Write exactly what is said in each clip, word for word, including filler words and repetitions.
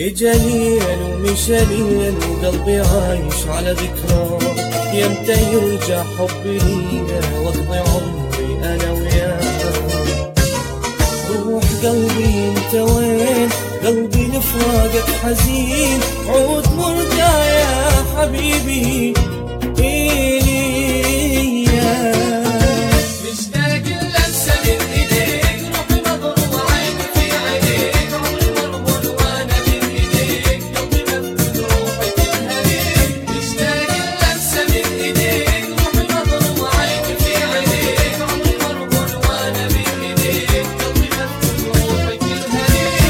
اجانين ومشانين وقلبي عايش على ذكرى، يمتى يرجع حبي لينا واقضي عمري انا وياها. روح قلبي انت وين، قلبي لفراقك حزين، عود وارجع يا حبيبي إليا. مشتاق للمسة من ايديك، روحي نظر وعيني في عينيك، عمري مرمول وانا من ايديك، قلبي مفقود روحي كلها ليك. مشتاق للمسة من ايديك، روحي نظر وعيني في عينيك، عمري مرمول وانا من ايديك، قلبي مفقود روحي كلها ليك.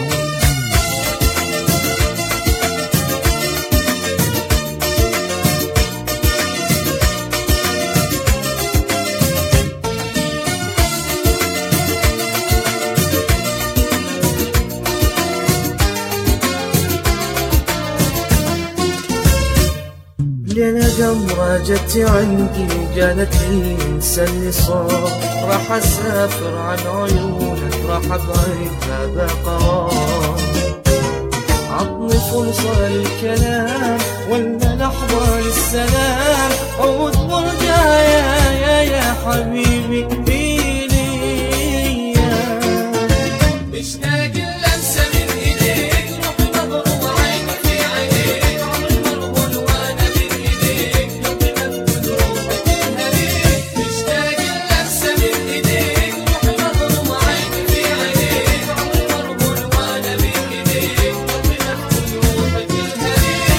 ليلة قمرة جت عندي قالت لي انسى اللي صار، راح اسافر عن عيونك، راح ابعد هذا قرار. عطني فرصة للكلام ولا لحظة للسلام، عود وارجع يا يا يا حبيبي إليا. مشتاق للمسة من ايديك، روحي نظر وعيني في عينيك، عمري مرمول وانا من ايديك، قلبي مفقود روحي كلها ليك. مشتاق للمسة من ايديك، روحي نظر وعيني في عينيك، عمري مرمول وانا من ايديك، قلبي مفقود روحي كلها ليك.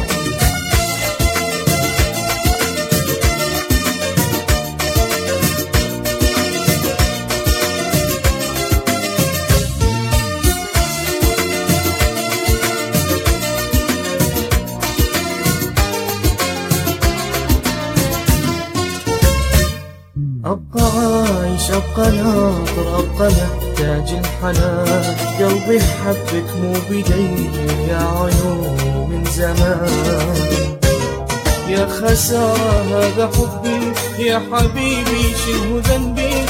أبقى عايش أبقى ناطر أبقى محتاج الحنان، قلبي حبك مو بيدي يا عيوني من زمان. يا خسارة هذا حبي يا حبيبي شنو ذنبي،